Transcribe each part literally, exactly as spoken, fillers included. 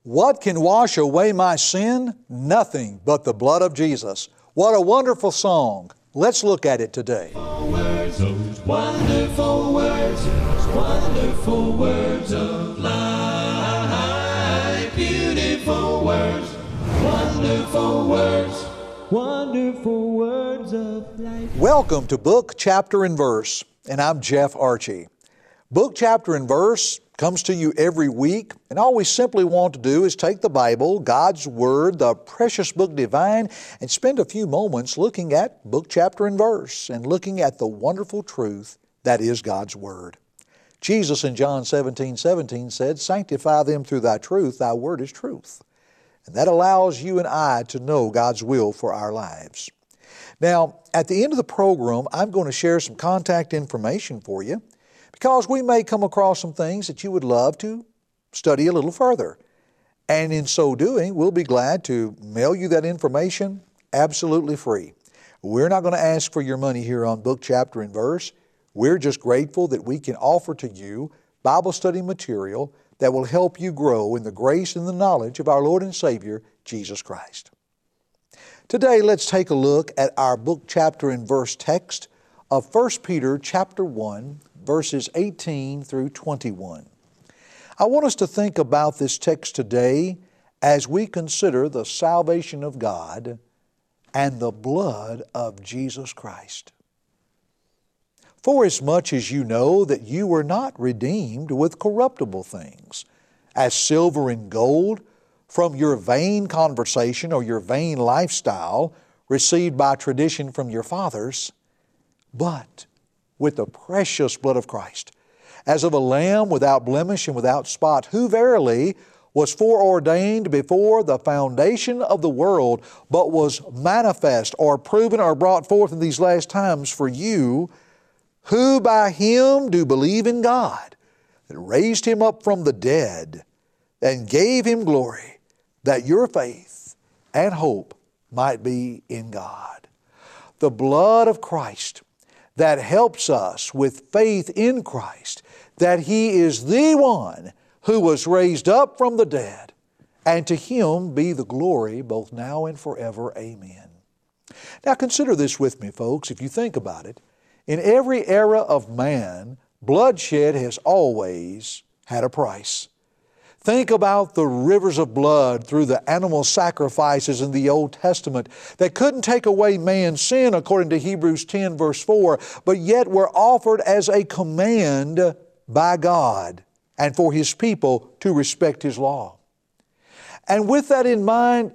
What can wash away my sin? Nothing but the blood of Jesus. What a wonderful song. Let's look at it today. Words, those wonderful words, those wonderful words of life. Beautiful words, wonderful words, wonderful words of life. Welcome to Book, Chapter, and Verse, and I'm Jeff Archie. Book, Chapter, and Verse comes to you every week, and all we simply want to do is take the Bible, God's Word, the precious book divine, and spend a few moments looking at book, chapter, and verse, and looking at the wonderful truth that is God's Word. Jesus in John seventeen seventeen said, "Sanctify them through thy truth, thy word is truth." And that allows you and I to know God's will for our lives. Now, at the end of the program, I'm going to share some contact information for you, because we may come across some things that you would love to study a little further. And in so doing, we'll be glad to mail you that information absolutely free. We're not going to ask for your money here on Book, Chapter, and Verse. We're just grateful that we can offer to you Bible study material that will help you grow in the grace and the knowledge of our Lord and Savior, Jesus Christ. Today, let's take a look at our book, chapter, and verse text of First Peter chapter one, verses eighteen through twenty-one. I want us to think about this text today as we consider the salvation of God and the blood of Jesus Christ. "Forasmuch as you know that you were not redeemed with corruptible things, as silver and gold, from your vain conversation or your vain lifestyle received by tradition from your fathers, but with the precious blood of Christ, as of a lamb without blemish and without spot, who verily was foreordained before the foundation of the world, but was manifest or proven or brought forth in these last times for you, who by Him do believe in God, that raised Him up from the dead, and gave Him glory, that your faith and hope might be in God." The blood of Christ that helps us with faith in Christ, that He is the one who was raised up from the dead, and to Him be the glory both now and forever. Amen. Now consider this with me, folks, if you think about it. In every era of man, bloodshed has always had a price. Think about the rivers of blood through the animal sacrifices in the Old Testament that couldn't take away man's sin according to Hebrews ten verse four, but yet were offered as a command by God and for His people to respect His law. And with that in mind,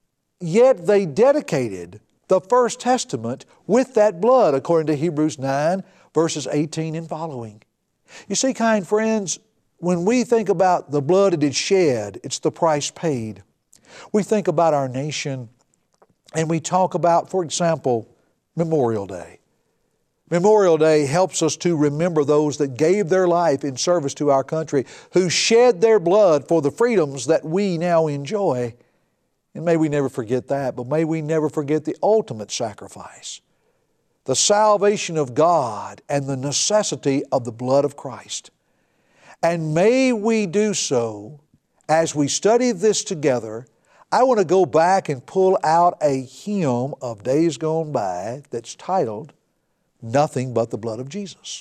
yet they dedicated the First Testament with that blood according to Hebrews nine verses eighteen and following. You see, kind friends, when we think about the blood it is shed, it's the price paid. We think about our nation and we talk about, for example, Memorial Day. Memorial Day helps us to remember those that gave their life in service to our country, who shed their blood for the freedoms that we now enjoy. And may we never forget that, but may we never forget the ultimate sacrifice, the salvation of God and the necessity of the blood of Christ. And may we do so as we study this together. I want to go back and pull out a hymn of days gone by that's titled, "Nothing But the Blood of Jesus."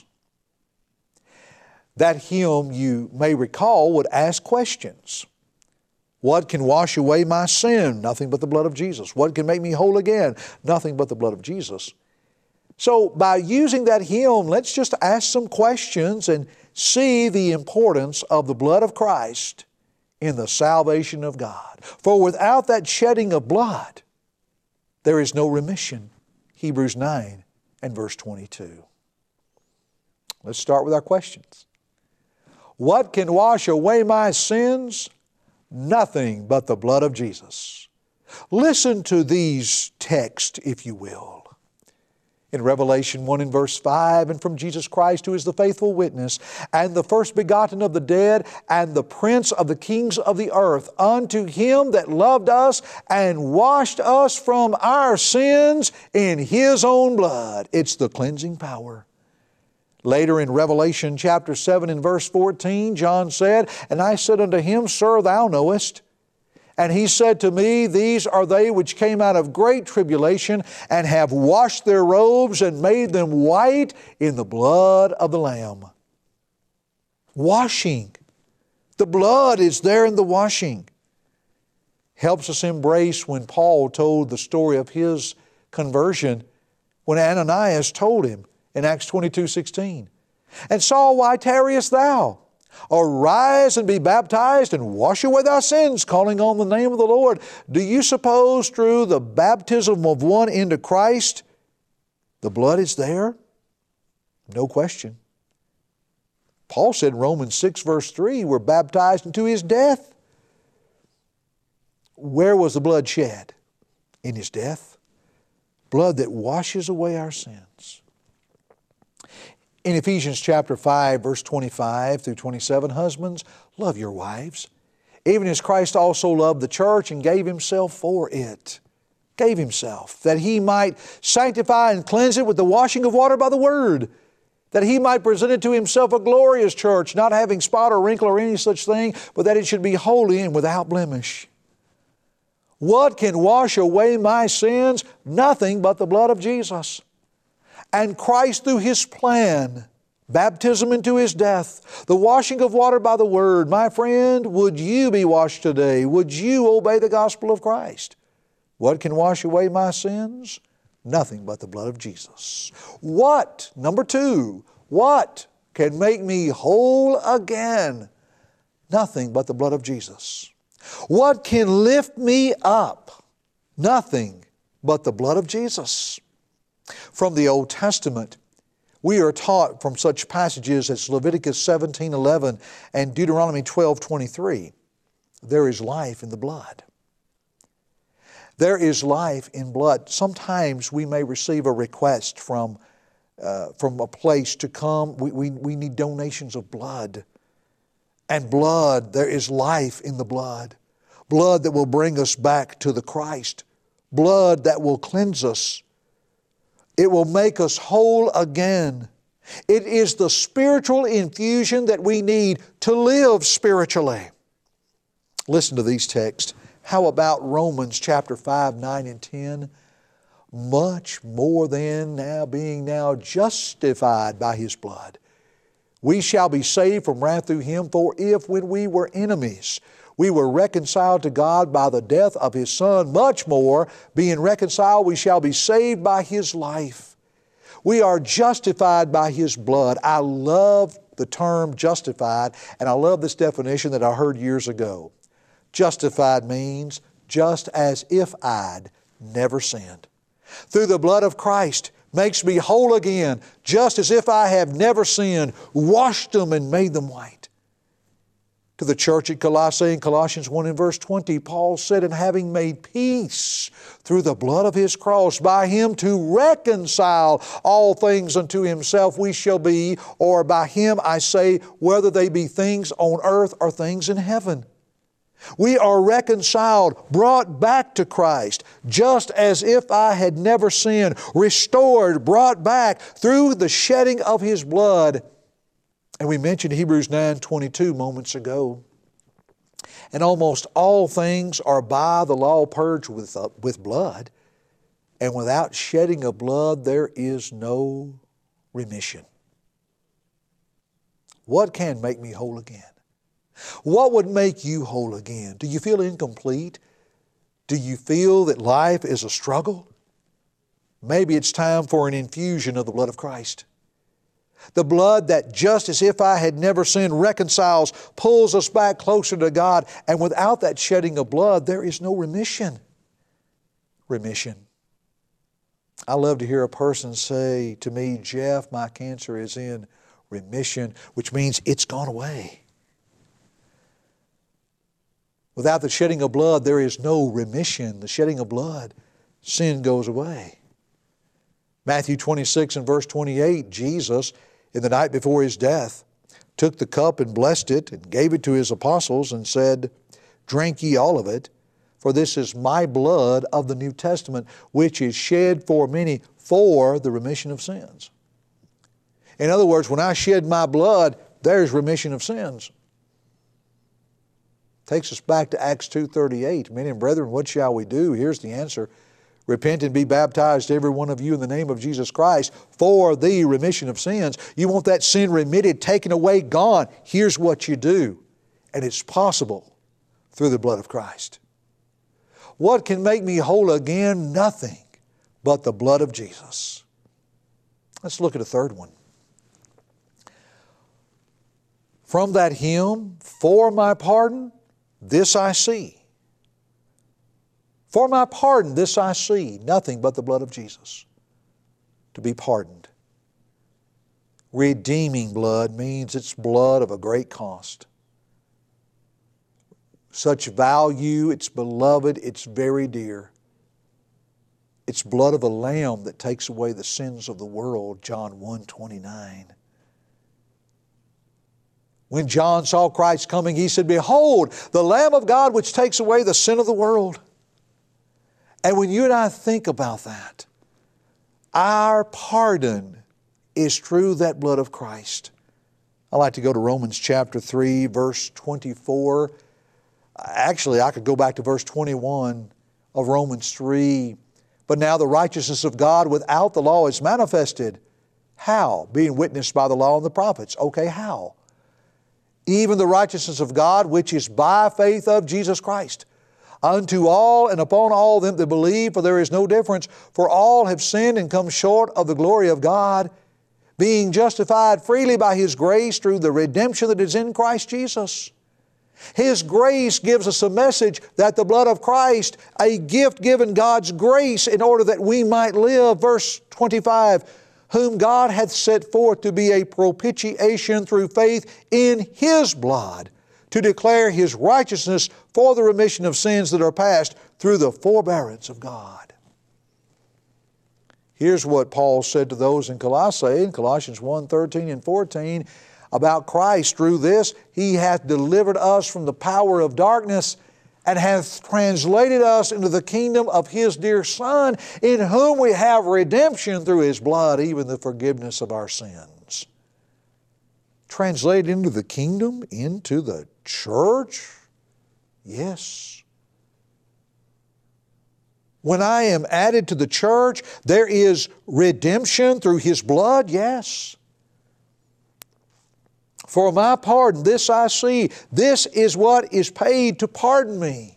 That hymn, you may recall, would ask questions. What can wash away my sin? Nothing but the blood of Jesus. What can make me whole again? Nothing but the blood of Jesus. So by using that hymn, let's just ask some questions and see the importance of the blood of Christ in the salvation of God. For without that shedding of blood, there is no remission. Hebrews nine and verse twenty-two. Let's start with our questions. What can wash away my sins? Nothing but the blood of Jesus. Listen to these texts, if you will. In Revelation one and verse five, "And from Jesus Christ, who is the faithful witness, and the first begotten of the dead, and the prince of the kings of the earth, unto Him that loved us and washed us from our sins in His own blood." It's the cleansing power. Later in Revelation chapter seven and verse fourteen, John said, "And I said unto him, Sir, thou knowest And he said to me, these are they which came out of great tribulation and have washed their robes and made them white in the blood of the Lamb. Washing. The blood is there in the washing. Helps us embrace when Paul told the story of his conversion when Ananias told him in Acts twenty-two sixteen, and Saul, why tarriest thou? Arise and be baptized and wash away thy sins, calling on the name of the Lord. Do you suppose through the baptism of one into Christ, the blood is there? No question. Paul said in Romans six verse three, we're baptized into His death. Where was the blood shed? In His death. Blood that washes away our sins. In Ephesians chapter five, verse twenty-five through twenty-seven, husbands, love your wives, even as Christ also loved the church and gave Himself for it. Gave Himself, that He might sanctify and cleanse it with the washing of water by the Word, that He might present it to Himself a glorious church, not having spot or wrinkle or any such thing, but that it should be holy and without blemish. What can wash away my sins? Nothing but the blood of Jesus. And Christ through His plan, baptism into His death, the washing of water by the Word. My friend, would you be washed today? Would you obey the gospel of Christ? What can wash away my sins? Nothing but the blood of Jesus. What, number two, what can make me whole again? Nothing but the blood of Jesus. What can lift me up? Nothing but the blood of Jesus. From the Old Testament, we are taught from such passages as Leviticus seventeen eleven and Deuteronomy twelve twenty-three, there is life in the blood. There is life in blood. Sometimes we may receive a request from, uh, from a place to come. We, we, we need donations of blood. And blood, there is life in the blood. Blood that will bring us back to the Christ. Blood that will cleanse us. It will make us whole again. It is the spiritual infusion that we need to live spiritually. Listen to these texts. How about Romans chapter five, nine, and ten? Much more than now being now justified by His blood, we shall be saved from wrath through Him. For if when we were enemies, we were reconciled to God by the death of His Son, much more, being reconciled, we shall be saved by His life. We are justified by His blood. I love the term justified, and I love this definition that I heard years ago. Justified means just as if I'd never sinned. Through the blood of Christ makes me whole again, just as if I have never sinned, washed them and made them white. To the church at Colossae in Colossians one and verse twenty, Paul said, and having made peace through the blood of His cross, by Him to reconcile all things unto Himself, we shall be, or by Him I say, whether they be things on earth or things in heaven. We are reconciled, brought back to Christ, just as if I had never sinned, restored, brought back through the shedding of His blood. And we mentioned Hebrews nine twenty-two moments ago. And almost all things are by the law purged with, uh, with blood, and without shedding of blood there is no remission. What can make me whole again? What would make you whole again? Do you feel incomplete? Do you feel that life is a struggle? Maybe it's time for an infusion of the blood of Christ. The blood that just as if I had never sinned reconciles, pulls us back closer to God. And without that shedding of blood, there is no remission. Remission. I love to hear a person say to me, Jeff, my cancer is in remission, which means it's gone away. Without the shedding of blood, there is no remission. The shedding of blood, sin goes away. Matthew twenty-six and verse twenty-eight, Jesus, in the night before His death, took the cup and blessed it and gave it to His apostles and said, drink ye all of it, for this is my blood of the New Testament, which is shed for many for the remission of sins. In other words, when I shed my blood, there's remission of sins. Takes us back to Acts two thirty-eight. Men and brethren, what shall we do? Here's the answer. Repent and be baptized, every one of you, in the name of Jesus Christ for the remission of sins. You want that sin remitted, taken away, gone. Here's what you do. And it's possible through the blood of Christ. What can make me whole again? Nothing but the blood of Jesus. Let's look at a third one. From that hymn, for my pardon, this I see. For my pardon, this I see, nothing but the blood of Jesus to be pardoned. Redeeming blood means it's blood of a great cost. Such value, it's beloved, it's very dear. It's blood of a lamb that takes away the sins of the world, John one twenty-nine. When John saw Christ coming, he said, behold, the Lamb of God which takes away the sin of the world. And when you and I think about that, our pardon is through that blood of Christ. I like to go to Romans chapter three, verse twenty-four. Actually, I could go back to verse twenty-one of Romans three. But now the righteousness of God without the law is manifested. How? Being witnessed by the law and the prophets. Okay, how? Even the righteousness of God, which is by faith of Jesus Christ, unto all and upon all them that believe, for there is no difference. For all have sinned and come short of the glory of God, being justified freely by His grace through the redemption that is in Christ Jesus. His grace gives us a message that the blood of Christ, a gift given God's grace in order that we might live. Verse twenty-five, whom God hath set forth to be a propitiation through faith in His blood, to declare His righteousness for the remission of sins that are past through the forbearance of God. Here's what Paul said to those in Colossae, in Colossians one, thirteen and fourteen, about Christ. Through this He hath delivered us from the power of darkness and hath translated us into the kingdom of His dear Son, in whom we have redemption through His blood, even the forgiveness of our sins. Translated into the kingdom, into the church? Yes. When I am added to the church, there is redemption through His blood? Yes. For my pardon, this I see. This is what is paid to pardon me.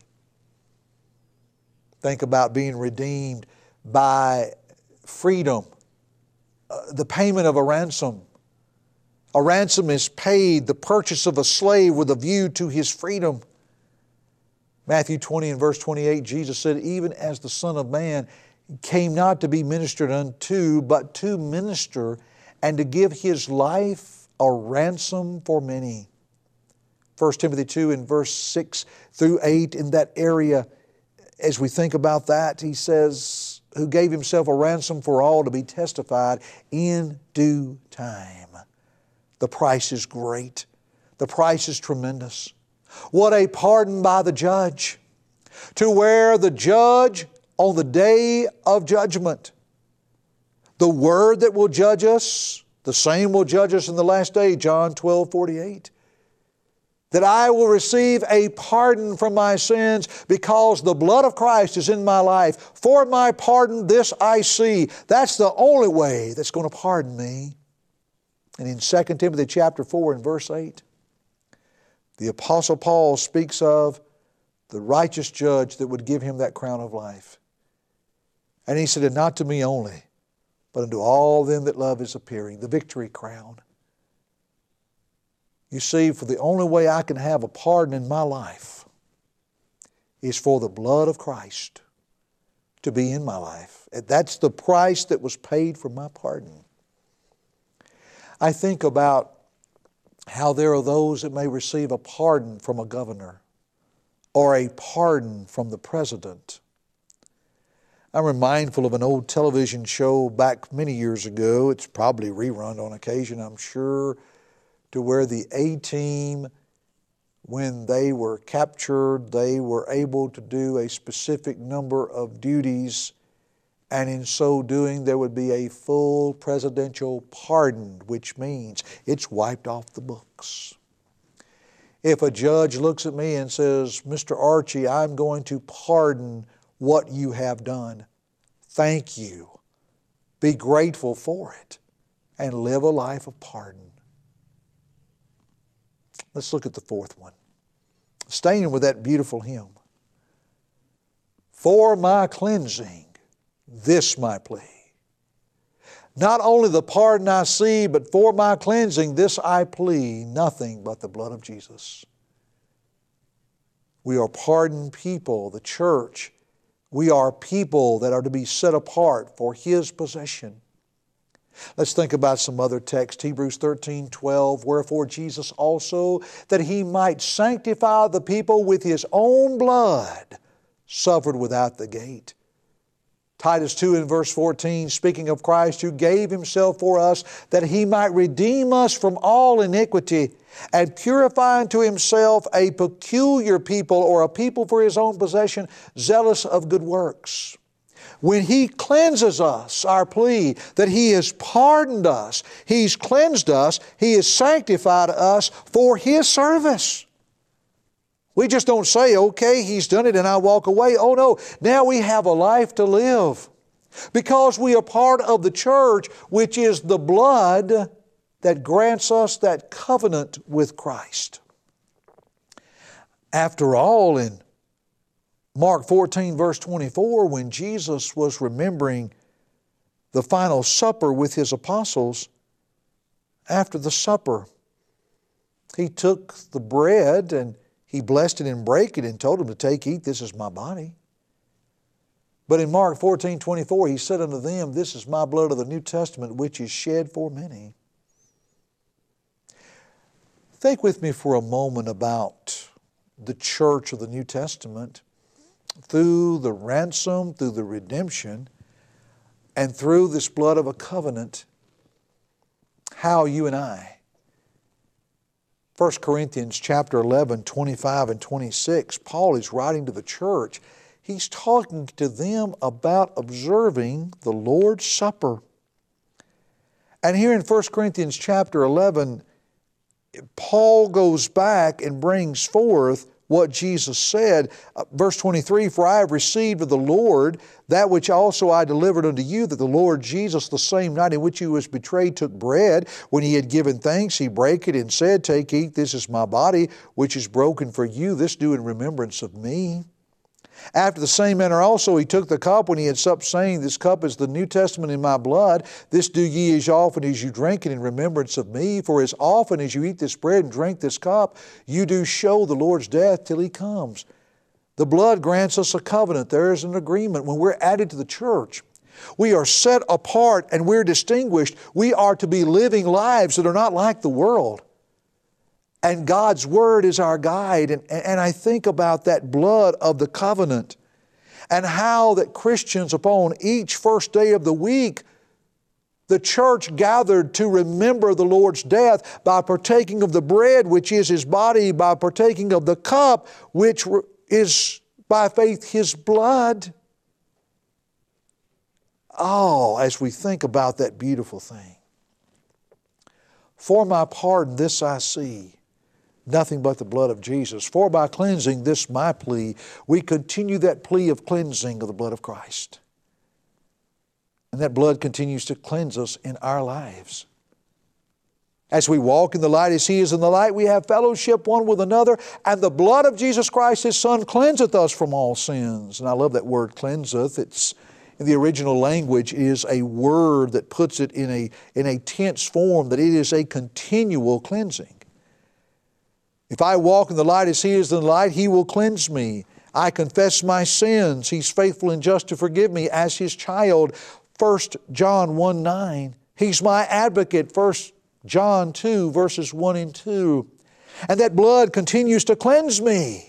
Think about being redeemed by freedom, uh, the payment of a ransom. A ransom is paid, the purchase of a slave with a view to his freedom. Matthew twenty and verse twenty-eight, Jesus said, even as the Son of Man came not to be ministered unto, but to minister and to give His life a ransom for many. First Timothy two in verse six through eight, in that area, as we think about that, he says, who gave Himself a ransom for all to be testified in due time. The price is great. The price is tremendous. What a pardon by the judge, to where the judge on the day of judgment, the Word that will judge us, the same will judge us in the last day, John twelve forty-eight. That I will receive a pardon from my sins because the blood of Christ is in my life. For my pardon, this I see. That's the only way that's going to pardon me. And in Second Timothy chapter four and verse eight, the Apostle Paul speaks of the righteous judge that would give him that crown of life. And he said, and not to me only, but unto all them that love His appearing, the victory crown. You see, for the only way I can have a pardon in my life is for the blood of Christ to be in my life. That's the price that was paid for my pardon. I think about how there are those that may receive a pardon from a governor or a pardon from the president. I'm mindful of an old television show back many years ago. It's probably rerun on occasion, I'm sure, to where the A-team, when they were captured, they were able to do a specific number of duties, and in so doing there would be a full presidential pardon, which means it's wiped off the books. If a judge looks at me and says, Mister Archie, I'm going to pardon what you have done. Thank you. Be grateful for it and live a life of pardon. Let's look at the fourth one. Staying with that beautiful hymn. For my cleansing, this my plea. Not only the pardon I see, but for my cleansing, this I plea, nothing but the blood of Jesus. We are pardoned people, the church. We are people that are to be set apart for His possession. Let's think about some other text. Hebrews thirteen twelve. Wherefore Jesus also, that He might sanctify the people with His own blood, suffered without the gate. Titus two and verse fourteen, speaking of Christ who gave Himself for us, that He might redeem us from all iniquity, and purify unto Himself a peculiar people, or a people for His own possession, zealous of good works. When He cleanses us, our plea that He has pardoned us, He's cleansed us, He has sanctified us for His service. We just don't say, okay, He's done it and I walk away. Oh no, now we have a life to live. Because we are part of the church, which is the blood that grants us that covenant with Christ. After all, in Mark fourteen verse twenty-four, when Jesus was remembering the final supper with His apostles, after the supper, He took the bread and He blessed it and brake it and told them to take, eat, this is my body. But in Mark fourteen twenty-four, He said unto them, this is my blood of the New Testament, which is shed for many. Think with me for a moment about the church of the New Testament. Through the ransom, through the redemption, and through this blood of a covenant, how you and I, First Corinthians chapter eleven, twenty-five and twenty-six, Paul is writing to the church. He's talking to them about observing the Lord's Supper. And here in First Corinthians chapter eleven, Paul goes back and brings forth what Jesus said. Uh, verse twenty-three, for I have received of the Lord that which also I delivered unto you, that the Lord Jesus, the same night in which He was betrayed, took bread. When He had given thanks, He brake it and said, take, eat, this is my body, which is broken for you. This do in remembrance of me. After the same manner also He took the cup when He had supped, saying, this cup is the New Testament in my blood. This do ye as often as you drink it in remembrance of me. For as often as you eat this bread and drink this cup, you do show the Lord's death till He comes. The blood grants us a covenant. There is an agreement. When we're added to the church, we are set apart and we're distinguished. We are to be living lives that are not like the world. And God's Word is our guide. And, and I think about that blood of the covenant and how that Christians upon each first day of the week, the church gathered to remember the Lord's death by partaking of the bread, which is His body, by partaking of the cup, which is by faith His blood. Oh, as we think about that beautiful thing. For my pardon, this I see, nothing but the blood of Jesus. For by cleansing, this my plea. We continue that plea of cleansing of the blood of Christ. And that blood continues to cleanse us in our lives. As we walk in the light as He is in the light, we have fellowship one with another, and the blood of Jesus Christ, His Son, cleanseth us from all sins. And I love that word, cleanseth. It's in the original language is a word that puts it in a, in a tense form, that it is a continual cleansing. If I walk in the light as He is in the light, He will cleanse me. I confess my sins. He's faithful and just to forgive me as His child. First John one nine. He's my advocate. First John two verses one and two. And that blood continues to cleanse me.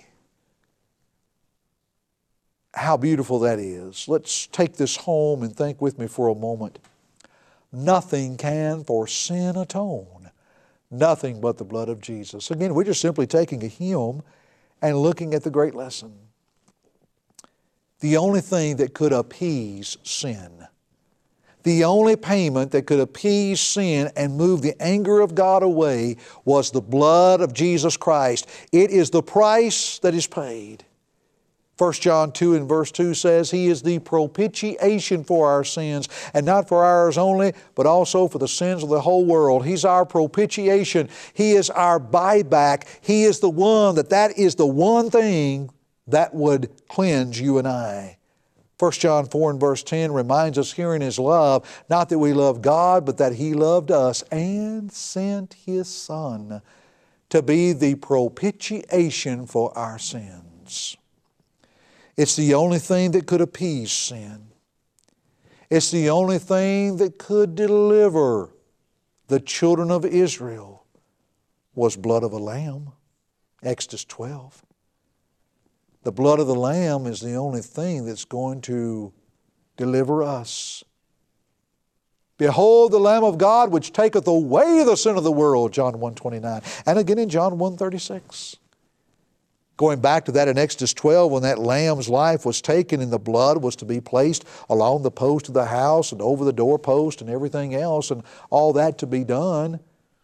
How beautiful that is. Let's take this home and think with me for a moment. Nothing can for sin atone. Nothing but the blood of Jesus. Again, we're just simply taking a hymn and looking at the great lesson. The only thing that could appease sin, The only payment that could appease sin and move the anger of God away was the blood of Jesus Christ. It is the price that is paid. First John two and verse two says, He is the propitiation for our sins, and not for ours only, but also for the sins of the whole world. He's our propitiation. He is our buyback. He is the one that that is the one thing that would cleanse you and I. First John four and verse ten reminds us herein is love, not that we love God, but that He loved us and sent His Son to be the propitiation for our sins. It's the only thing that could appease sin. It's the only thing that could deliver the children of Israel was blood of a lamb. Exodus twelve. The blood of the lamb is the only thing that's going to deliver us. Behold the Lamb of God which taketh away the sin of the world, John one twenty-nine. And again in John one thirty-six. Going back to that in Exodus twelve, when that lamb's life was taken and the blood was to be placed along the post of the house and over the doorpost and everything else, and all that to be done,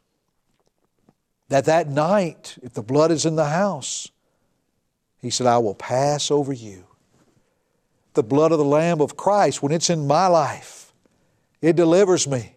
that that night, if the blood is in the house, He said, I will pass over you. The blood of the Lamb of Christ, when it's in my life, it delivers me.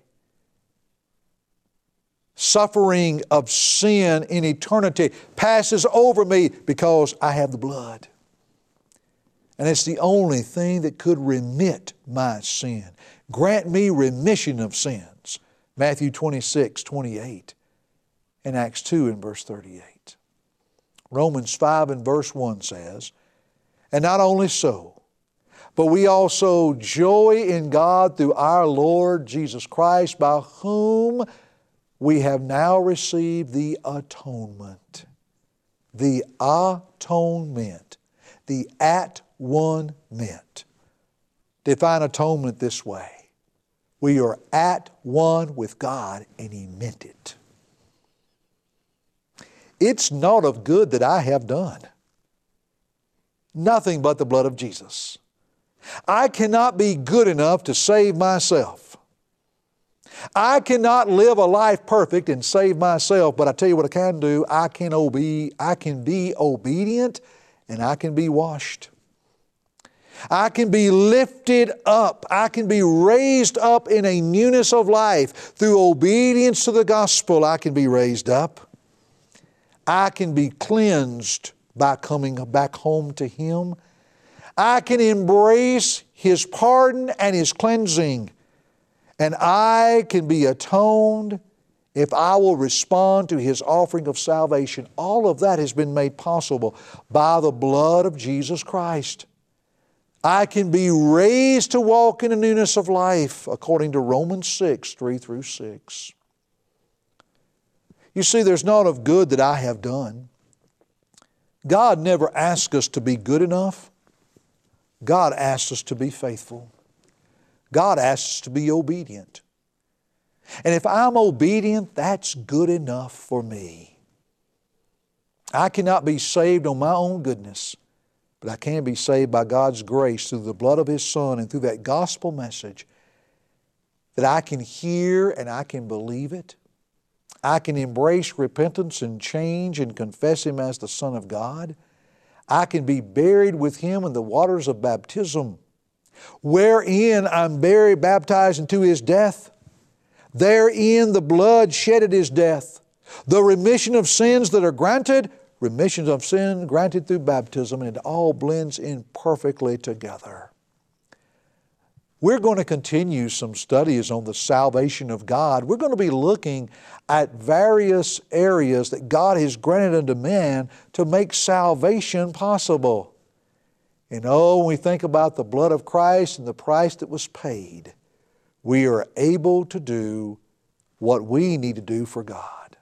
Suffering of sin in eternity passes over me because I have the blood. And it's the only thing that could remit my sin. Grant me remission of sins. Matthew twenty-six, twenty-eight, and Acts two and verse thirty-eight. Romans five and verse one says, And not only so, but we also joy in God through our Lord Jesus Christ, by whom we have now received the atonement. The atonement. The at-one-ment. Define atonement this way. We are at one with God, and He meant it. It's not of good that I have done. Nothing but the blood of Jesus. I cannot be good enough to save myself. I cannot live a life perfect and save myself, but I tell you what I can do. I can obey, I can be obedient, and I can be washed. I can be lifted up. I can be raised up in a newness of life. Through obedience to the gospel, I can be raised up. I can be cleansed by coming back home to Him. I can embrace His pardon and His cleansing. And I can be atoned if I will respond to His offering of salvation. All of that has been made possible by the blood of Jesus Christ. I can be raised to walk in the newness of life, according to Romans six, three through six. You see, there's not of good that I have done. God never asks us to be good enough. God asks us to be faithful. God asks us to be obedient. And if I'm obedient, that's good enough for me. I cannot be saved on my own goodness, but I can be saved by God's grace through the blood of His Son and through that gospel message that I can hear and I can believe it. I can embrace repentance and change and confess Him as the Son of God. I can be buried with Him in the waters of baptism, wherein I'm buried, baptized into His death. Therein the blood shed at His death. The remission of sins that are granted, remission of sin granted through baptism, and it all blends in perfectly together. We're going to continue some studies on the salvation of God. We're going to be looking at various areas that God has granted unto man to make salvation possible. And oh, when we think about the blood of Christ and the price that was paid, we are able to do what we need to do for God.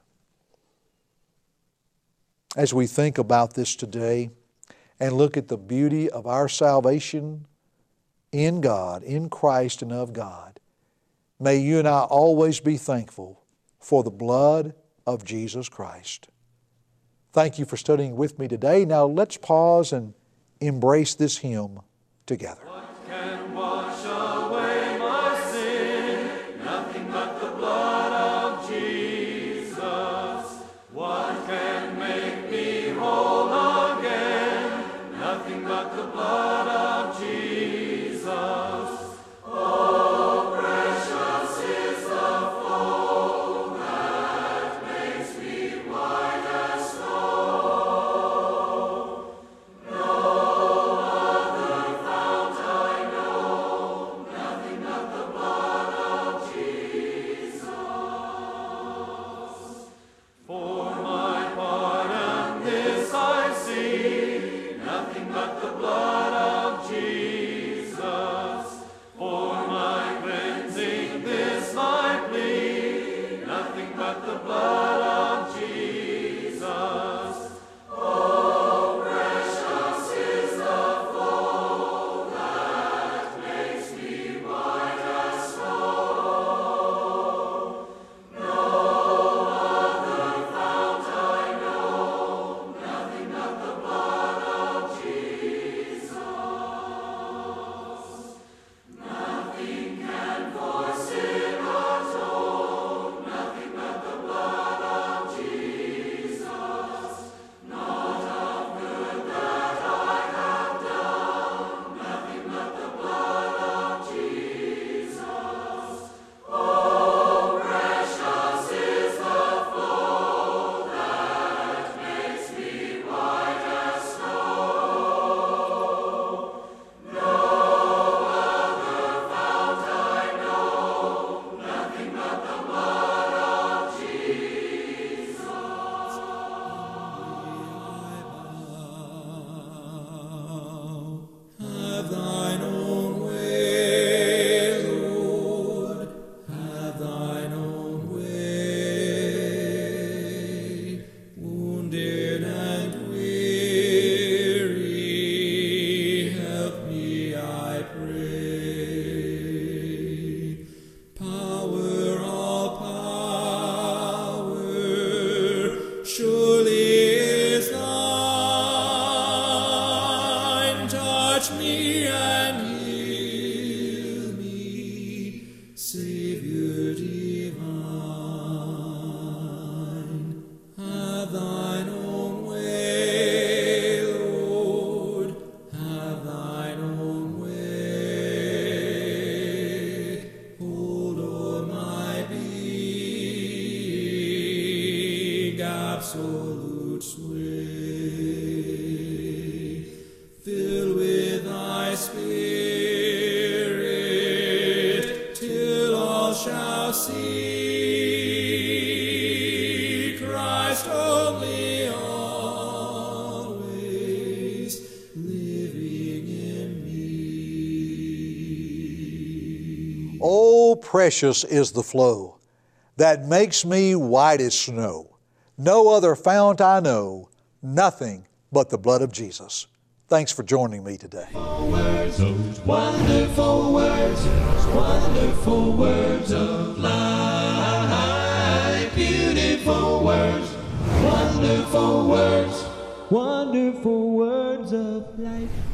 As we think about this today and look at the beauty of our salvation in God, in Christ and of God, may you and I always be thankful for the blood of Jesus Christ. Thank you for studying with me today. Now let's pause and embrace this hymn together. What can wash away my sin? blood of Jesus. Absolute sway, fill with thy spirit, till all shall see Christ only, always living in me. Oh, precious is the flow that makes me white as snow. No other fount I know, nothing but the blood of Jesus. Thanks for joining me today. Words, those wonderful words, those wonderful words of life. Beautiful words, wonderful words, wonderful words of life.